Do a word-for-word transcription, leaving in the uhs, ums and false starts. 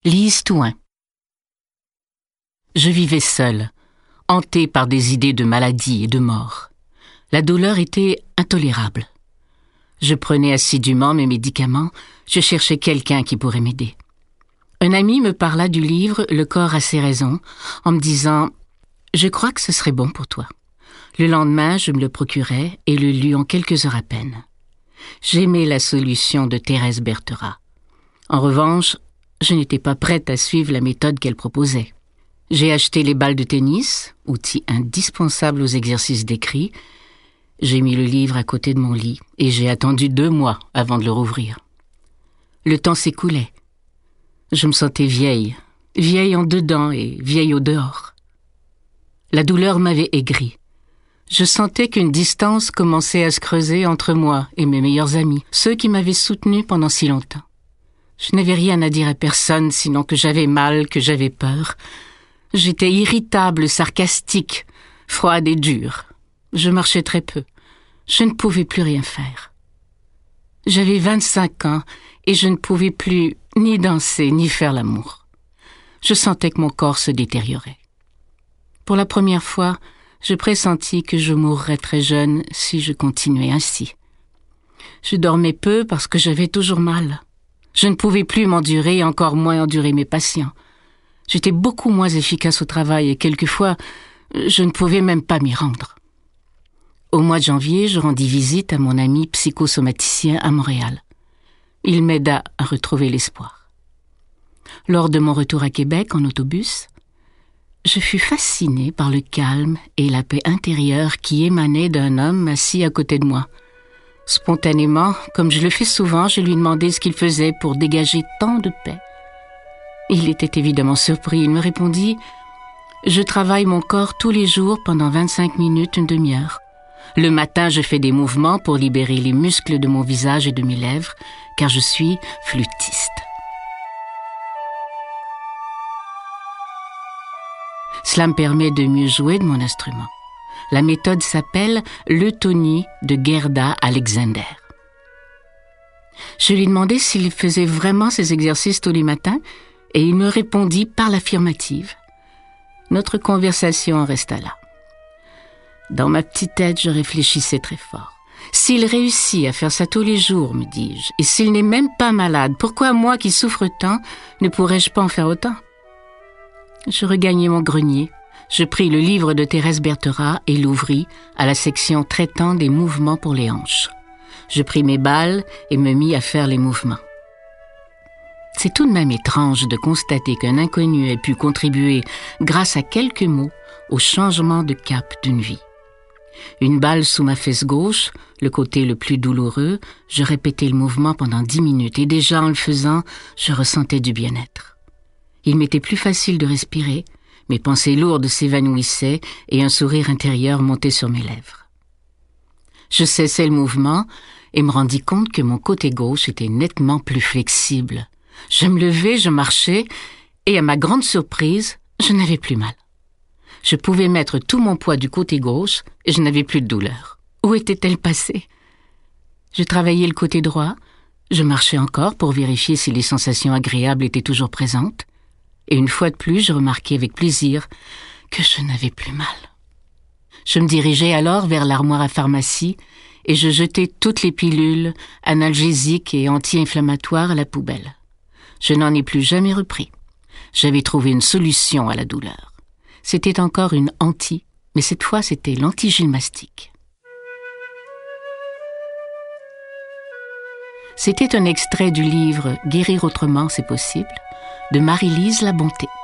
Lise Touin. Je vivais seule, hantée par des idées de maladie et de mort. La douleur était intolérable. Je prenais assidûment mes médicaments, je cherchais quelqu'un qui pourrait m'aider. Un ami me parla du livre « Le corps a ses raisons » en me disant « Je crois que ce serait bon pour toi ». Le lendemain, je me le procurai et le lus en quelques heures à peine. J'aimais la solution de Thérèse Bertherat. En revanche, je n'étais pas prête à suivre la méthode qu'elle proposait. J'ai acheté les balles de tennis, outil indispensable aux exercices d'écrit. J'ai mis le livre à côté de mon lit et j'ai attendu deux mois avant de le rouvrir. Le temps s'écoulait. Je me sentais vieille, vieille en dedans et vieille au dehors. La douleur m'avait aigrie. Je sentais qu'une distance commençait à se creuser entre moi et mes meilleurs amis, ceux qui m'avaient soutenue pendant si longtemps. Je n'avais rien à dire à personne, sinon que j'avais mal, que j'avais peur. J'étais irritable, sarcastique, froide et dure. Je marchais très peu. Je ne pouvais plus rien faire. J'avais vingt-cinq ans et je ne pouvais plus ni danser ni faire l'amour. Je sentais que mon corps se détériorait. Pour la première fois, je pressentis que je mourrais très jeune si je continuais ainsi. Je dormais peu parce que j'avais toujours mal. Je ne pouvais plus m'endurer et encore moins endurer mes patients. J'étais beaucoup moins efficace au travail et quelquefois, je ne pouvais même pas m'y rendre. Au mois de janvier, je rendis visite à mon ami psychosomaticien à Montréal. Il m'aida à retrouver l'espoir. Lors de mon retour à Québec en autobus, je fus fascinée par le calme et la paix intérieure qui émanaient d'un homme assis à côté de moi. Spontanément, comme je le fais souvent, je lui demandai ce qu'il faisait pour dégager tant de paix. Il était évidemment surpris. Il me répondit « Je travaille mon corps tous les jours pendant vingt-cinq minutes, une demi-heure. Le matin, je fais des mouvements pour libérer les muscles de mon visage et de mes lèvres, car je suis flûtiste. » Cela me permet de mieux jouer de mon instrument. La méthode s'appelle l'eutonie de Gerda Alexander. Je lui demandai s'il faisait vraiment ces exercices tous les matins et il me répondit par l'affirmative. Notre conversation resta là. Dans ma petite tête, je réfléchissais très fort. S'il réussit à faire ça tous les jours, me dis-je, et s'il n'est même pas malade, pourquoi moi qui souffre tant, ne pourrais-je pas en faire autant? Je regagnai mon grenier. Je pris le livre de Thérèse Bertherat et l'ouvris à la section traitant des mouvements pour les hanches. Je pris mes balles et me mis à faire les mouvements. C'est tout de même étrange de constater qu'un inconnu ait pu contribuer, grâce à quelques mots, au changement de cap d'une vie. Une balle sous ma fesse gauche, le côté le plus douloureux, je répétais le mouvement pendant dix minutes et déjà en le faisant, je ressentais du bien-être. Il m'était plus facile de respirer, mes pensées lourdes s'évanouissaient et un sourire intérieur montait sur mes lèvres. Je cessai le mouvement et me rendis compte que mon côté gauche était nettement plus flexible. Je me levai, je marchais et à ma grande surprise, je n'avais plus mal. Je pouvais mettre tout mon poids du côté gauche et je n'avais plus de douleur. Où était-elle passée? Je travaillais le côté droit, je marchais encore pour vérifier si les sensations agréables étaient toujours présentes. Et une fois de plus, je remarquai avec plaisir que je n'avais plus mal. Je me dirigeai alors vers l'armoire à pharmacie et je jetai toutes les pilules analgésiques et anti-inflammatoires à la poubelle. Je n'en ai plus jamais repris. J'avais trouvé une solution à la douleur. C'était encore une anti, mais cette fois c'était l'antigymnastique. C'était un extrait du livre « Guérir autrement, c'est possible » de Marie-Lise Labonté.